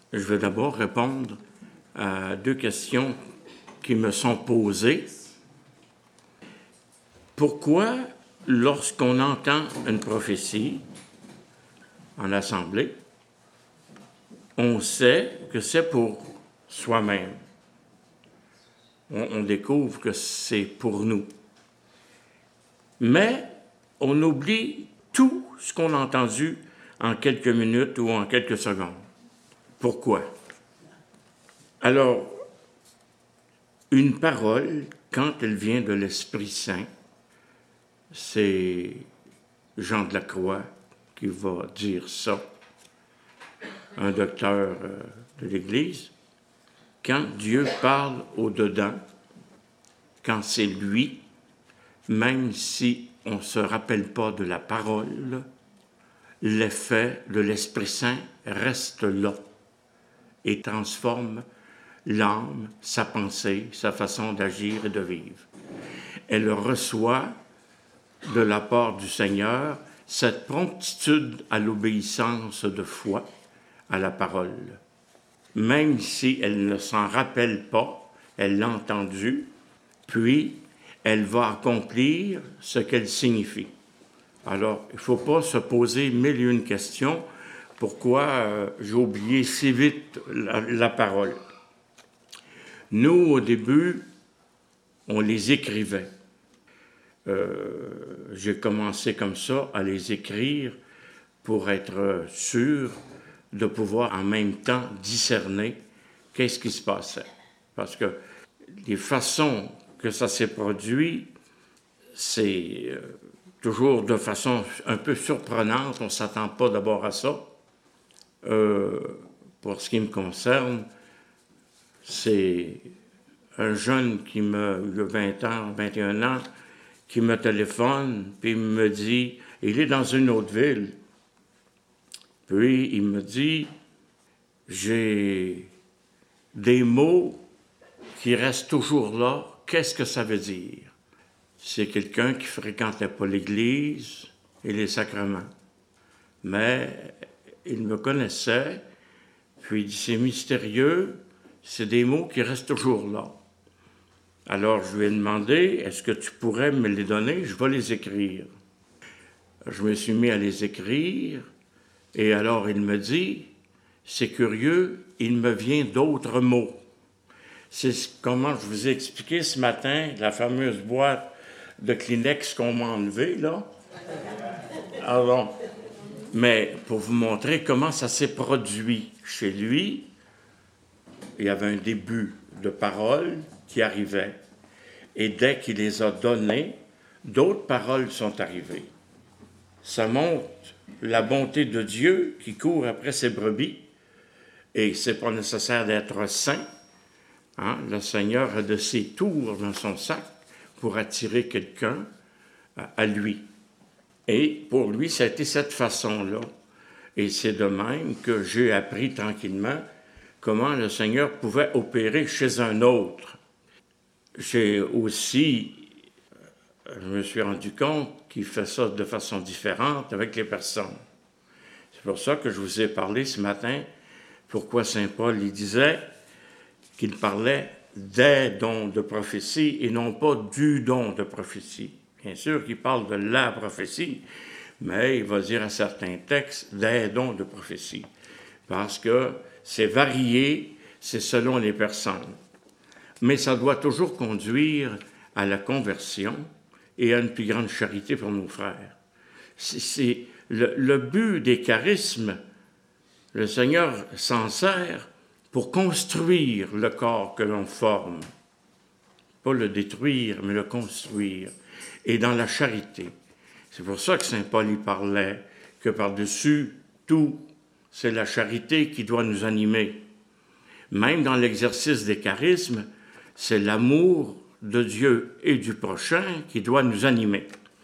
Je vais d'abord répondre à 2 questions qui me sont posées. Pourquoi, lorsqu'on entend une prophétie en assemblée, on sait que c'est pour soi-même? On découvre que c'est pour nous. Mais on oublie tout ce qu'on a entendu en quelques minutes ou en quelques secondes. Pourquoi? Alors, une parole, quand elle vient de l'Esprit Saint, c'est Jean de la Croix qui va dire ça, un docteur de l'Église. Quand Dieu parle au-dedans, quand c'est lui, même si on ne se rappelle pas de la parole, l'effet de l'Esprit Saint reste là et transforme l'âme, sa pensée, sa façon d'agir et de vivre. Elle reçoit de la part du Seigneur cette promptitude à l'obéissance de foi à la parole. Même si elle ne s'en rappelle pas, elle l'a entendu, puis elle va accomplir ce qu'elle signifie. Alors, il ne faut pas se poser 1001 questions. Pourquoi j'ai oublié si vite la parole? Nous, au début, on les écrivait. J'ai commencé comme ça à les écrire pour être sûr de pouvoir en même temps discerner qu'est-ce qui se passait. Parce que les façons que ça s'est produit, c'est toujours de façon un peu surprenante. On ne s'attend pas d'abord à ça. Pour ce qui me concerne, c'est un jeune qui me, il a 20 ans, 21 ans, qui me téléphone, puis il me dit, il est dans une autre ville, puis il me dit, j'ai des mots qui restent toujours là, qu'est-ce que ça veut dire? C'est quelqu'un qui fréquentait pas l'Église et les sacrements, mais il me connaissait, puis il dit, c'est mystérieux, c'est des mots qui restent toujours là. Alors, je lui ai demandé, est-ce que tu pourrais me les donner? Je vais les écrire. Je me suis mis à les écrire, et alors il me dit, c'est curieux, il me vient d'autres mots. C'est comment je vous ai expliqué ce matin, la fameuse boîte de Kleenex qu'on m'a enlevée, là. Alors, mais pour vous montrer comment ça s'est produit chez lui, il y avait un début de paroles qui arrivaient. Et dès qu'il les a données, d'autres paroles sont arrivées. Ça montre la bonté de Dieu qui court après ses brebis. Et ce n'est pas nécessaire d'être saint. Hein? Le Seigneur a de ses tours dans son sac pour attirer quelqu'un à lui. Et pour lui, ça a été cette façon-là. Et c'est de même que j'ai appris tranquillement comment le Seigneur pouvait opérer chez un autre. J'ai aussi, je me suis rendu compte qu'il fait ça de façon différente avec les personnes. C'est pour ça que je vous ai parlé ce matin, pourquoi Saint Paul il disait qu'il parlait des dons de prophétie et non pas du don de prophétie. Bien sûr qu'il parle de la prophétie, mais il va dire à certains textes des dons de prophétie, parce que c'est varié, c'est selon les personnes. Mais ça doit toujours conduire à la conversion et à une plus grande charité pour nos frères. C'est le but des charismes. Le Seigneur s'en sert pour construire le corps que l'on forme. Pas le détruire, mais le construire. Et dans la charité. C'est pour ça que Saint Paul y parlait, que par-dessus tout, c'est la charité qui doit nous animer. Même dans l'exercice des charismes, c'est l'amour de Dieu et du prochain qui doit nous animer.